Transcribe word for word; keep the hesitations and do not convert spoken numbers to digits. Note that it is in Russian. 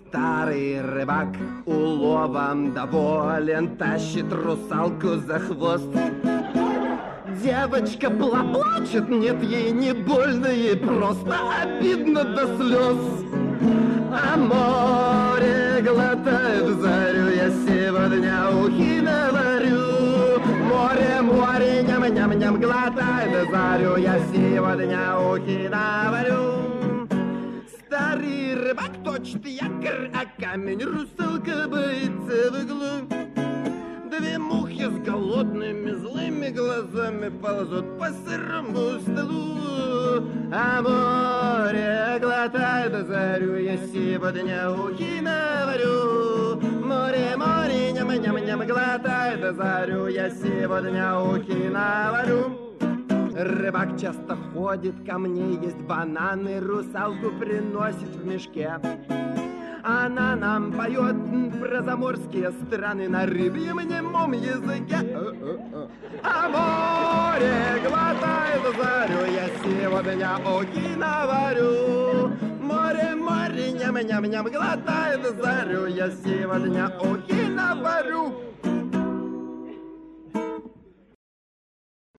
Старый рыбак уловом доволен, тащит русалку за хвост. Девочка плачет, нет, ей не больно, ей просто обидно до слез. А море глотает зарю, я сегодня ухи наварю. Море, море, ням-ням-ням, глотает зарю, я сегодня ухи наварю. Старый рыбак точит якорь, а камень русалка боится в углу. Две мухи с голодными злыми глазами ползут по сырому столу. А море глотает зарю, я сегодня ухи наварю. Море, море, ням-ням-ням, глотает зарю, я сегодня ухи наварю. Рыбак часто ходит ко мне, есть бананы, русалку приносит в мешке. Она нам поет про заморские страны на рыбьем немом языке. А море глотает зарю, я сегодня ухи наварю. Море, море, ням-ням-ням, глотает зарю, я сегодня ухи наварю.